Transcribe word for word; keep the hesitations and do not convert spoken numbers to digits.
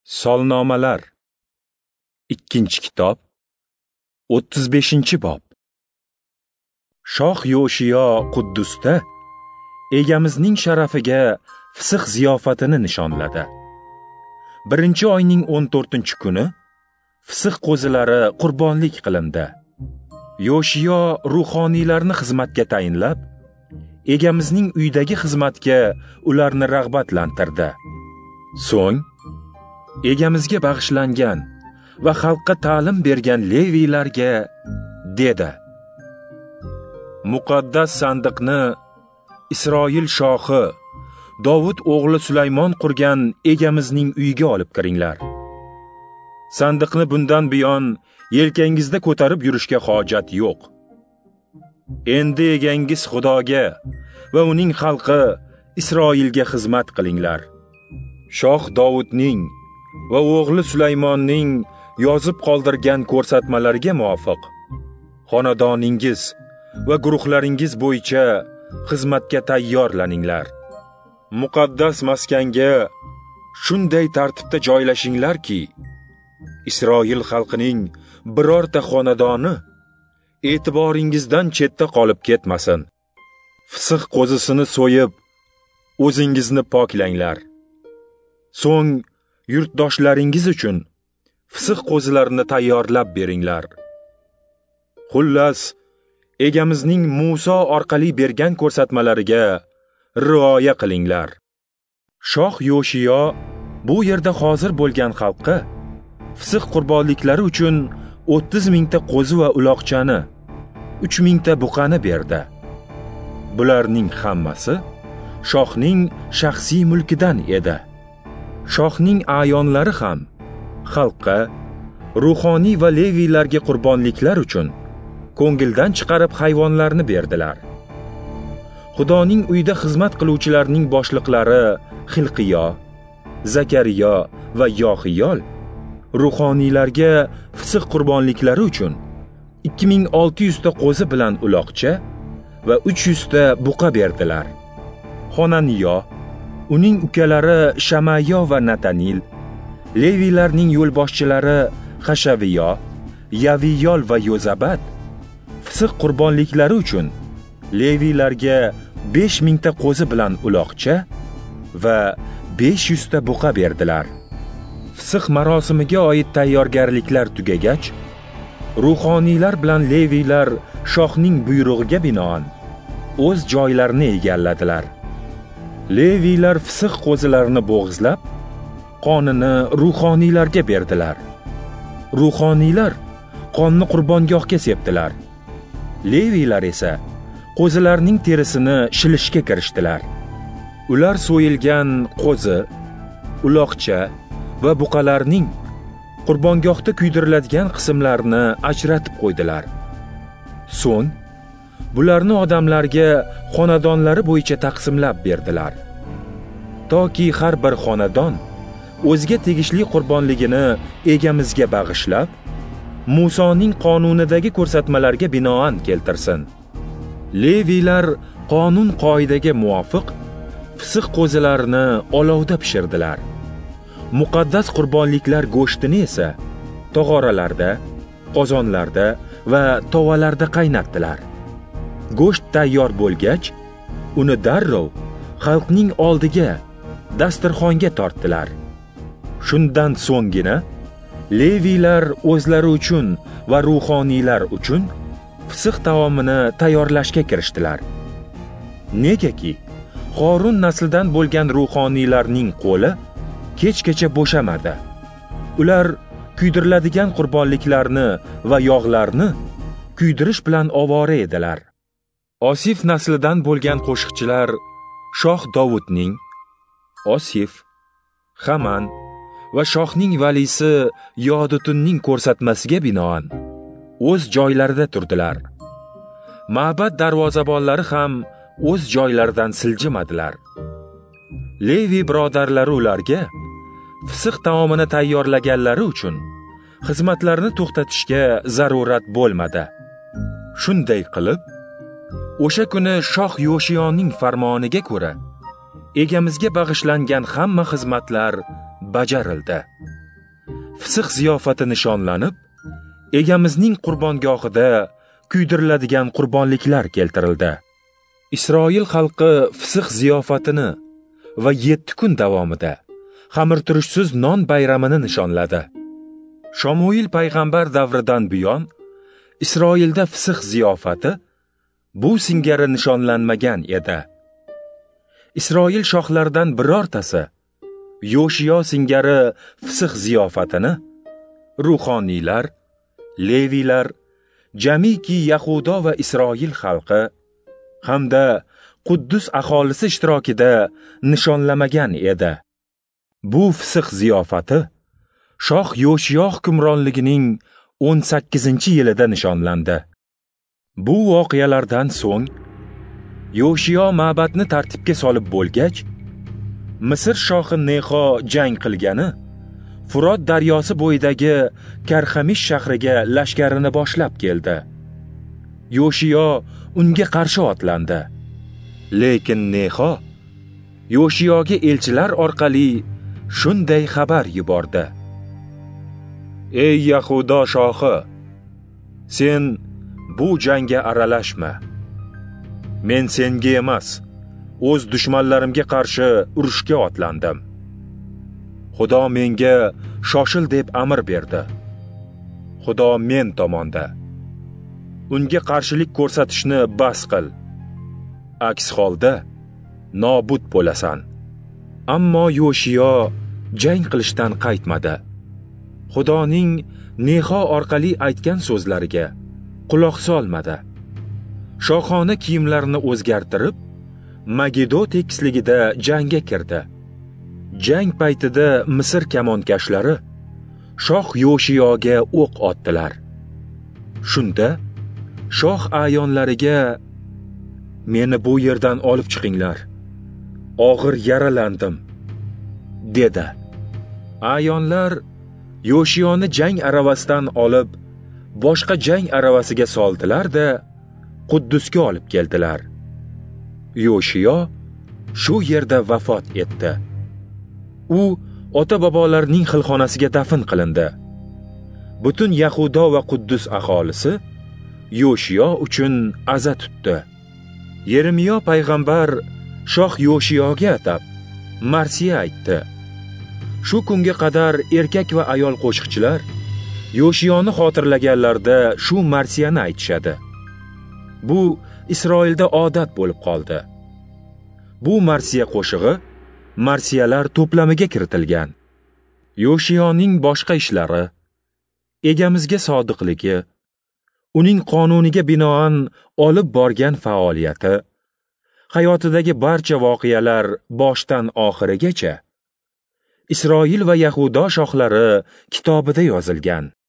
Solnomalar ikkinchi kitob o'ttiz beshinchi bob. Shoh Yoshiyo Quddusda egamizning sharafiga fisq ziyofatini nishonladi. Birinchi oyning o'n to'rtinchi kuni fisq qo'zilari qurbonlik qilindi. Yoshiyo ruhoniylarni xizmatga tayinlab, egamizning uydagi xizmatga ularni rag'batlantirdi. So'ng egamizga bag'ishlangan va xalqqa ta'lim bergan leviylarga dedi: Muqaddas sandiqni Isroil shohi Davud o'g'li Sulaymon qurgan egamizning uyiga olib kiringlar. Sandiqni bundan buyon yelkangizda ko'tarib yurishga hojat yo'q. Endi egangiz Xudoga va uning xalqi Isroilga xizmat qilinglar. Shoh Davudning va o'g'li Sulaymonning yozib qoldirgan ko'rsatmalariga muvofiq xonadoningiz va guruhlaringiz bo'yicha xizmatga tayyorlaninglar. Muqaddas maskanga shunday tartibda joylashinglarki, Isroil xalqining birorta xonadoni e'tiboringizdan chetda qolib ketmasin. Fisq qo'zisini so'yib, o'zingizni poklanglar. So'ng yurtdoshlaringiz uchun fisq qo'zilarini tayyorlab beringlar. Xullas, egamizning Muso orqali bergan ko'rsatmalariga rioya qilinglar. Shoh Yoshiyo bu yerda hozir bo'lgan xalqqa fisq qurbonliklari uchun o'ttiz mingta qo'zi va uloqchani, uch mingta buqani berdi. Bularning hammasi shohning shaxsiy mulkidan edi. Shohning ayonlari ham xalqqa, ruhoniy va leviylarga qurbonliklar uchun ko'ngildan chiqarib hayvonlarni berdilar. Xudoning uyida xizmat qiluvchilarning boshliqlari Xilqiyo, Zakariyo va Yohiyol ruhoniylarga fisq qurbonliklari uchun ikki ming olti yuz ta qo'zi bilan uloqcha va uch yuz ta buqa berdilar. Xonaniyo, uning ukalari Shamayo va Natanil, leviylarning yo'lboshchilari Xashaviyo, Yaviyol va Yozabat fisq qurbonliklari uchun leviylarga besh ming ta qo'zi bilan uloqcha va besh yuz ta buqa berdilar. Fisq marosimiga oid tayyorgarliklar tugagach, ruhoniylar bilan leviylar shohning buyrug'iga binoan o'z joylarini egalladilar. Leviylar fisq qo'zilarini bo'g'izlab, qonini ruhoniylarga berdilar. Ruhoniylar qonni qurbongohga sepdilar. Leviylar esa qo'zilarning terisini shilishga kirishdilar. Ular so'yilgan qo'zi, uloqcha va buqalarning qurbongohda kuydiriladigan qismlarini ajratib qo'ydilar. So'ng bularni odamlarga xonadonlari bo'yicha taqsimlab berdilar. Toki har bir xonadon o'ziga tegishli qurbonligini egamizga bag'ishlab, Musoning qonunidagi ko'rsatmalarga binoan keltirsin. Leviylar qonun qoidaga muvofiq fisq qo'zilarini olovda pishirdilar. Muqaddas qurbonliklar go'shtini esa tog'oralarda, qozonlarda va tovalarda qaynatdilar. Go'sht tayyor bo'lgach, uni darrov xalqning oldiga, dasturxonga tortdilar. Shundan so'nggina leviylar o'zlari uchun va ruhoniylar uchun fisq taomini tayyorlashga kirishdilar. Negaki Qorun naslidan bo'lgan ruhoniylarning qo'li kechgacha bo'shamadi. Ular kuydiriladigan qurbonliklarni va yog'larni kuydirish bilan ovora edilar. Osif naslidan bo'lgan qo'shiqchilar shoh Davudning, Osif, Haman va shohning valisi Yodutunning ko'rsatmasiga binoan o'z joylarida turdilar. Ma'bad darvozabonlari ham o'z joylaridan siljimadilar. Levi birodarlari ularga fisq taomini tayyorlaganlari uchun xizmatlarni to'xtatishga zarurat bo'lmadi. Shunday qilib, o'sha kuni shoh Yoshiyoning farmoniga ko'ra egamizga bag'ishlangan hamma xizmatlar bajarildi. fisq ziyofati nishonlanib, egamizning qurbongohida kuydiriladigan qurbonliklar keltirildi. Isroil xalqi fisq ziyofatini va yetti kun davomida xamirturishsiz non bayramini nishonladi. Shamuil payg'ambar davridan buyon Isroilda fisq ziyofati bu singari nishonlanmagan edi. Isroil shohlaridan birortasi Yoshiyo singari fisq ziyofatini ruhoniylar, leviylar, jamiki Yahudo va Isroil xalqi hamda Quddus aholisi ishtirokida nishonlamagan edi. Bu fisq ziyofati shoh Yoshiyo hukmronligining o'n sakkizinchi yilida nishonlandi. Bu voqealardan so'ng Yoshiyo ma'batni tartibga solib bo'lgach, Misr shohi Nexo jang qilgani Furot daryosi bo'yidagi Karxamish shahriga lashkarini boshlab keldi. Yoshiyo unga qarshi otlandi. Lekin Nexo Yoshiyoga elchilar orqali shunday xabar yubordi: Ey Yahudo shohi, sen bu jangga aralashma. Men senga emas, o'z dushmanlarimga qarshi urushga otlandim. Xudo menga shoshil deb amr berdi. Xudo men tomonda. Unga qarshilik ko'rsatishni bas qil. Aks holda nobud bo'lasan. Ammo Yoshiyo jang qilishdan qaytmadi. Xudoning Nexo orqali aytgan so'zlariga quloq solmadi. Shohona kiyimlarini o'zgartirib, Magido tekisligida jangga kirdi. Jang paytida Misr kamonkashlari shoh Yoshiyoga o'q otdilar. Shunda shoh ayonlariga meni bu yerdan olib chiqinglar. Og'ir yaralandim, dedi. Ayonlar Yoshiyoni jang aravasidan olib, boshqa jang aravasiga soldilar-da, Quddusga olib keldilar. Yoshiyo shu yerda vafot etdi. U ota-bobolarining xilxonasiga dafn qilindi. Butun Yahudo va Quddus aholisi Yoshiyo uchun aza tutdi. Yeremiyo payg'ambar shoh Yoshiyoga atab marsiya aytdi. Shu kunga qadar erkak va ayol qo'shiqchilar Yoshiyoni xotirlaganlarda shu marsiyani aytishadi. Bu Isroilda odat bo'lib qoldi. Bu marsiya qo'shig'i marsiyalar to'plamiga kiritilgan. Yoshiyoning boshqa ishlari, egamizga sodiqligi, uning qonuniga binoan olib borgan faoliyati, hayotidagi barcha voqealar boshdan oxirigacha Isroil va Yahudo shohlari kitobida yozilgan.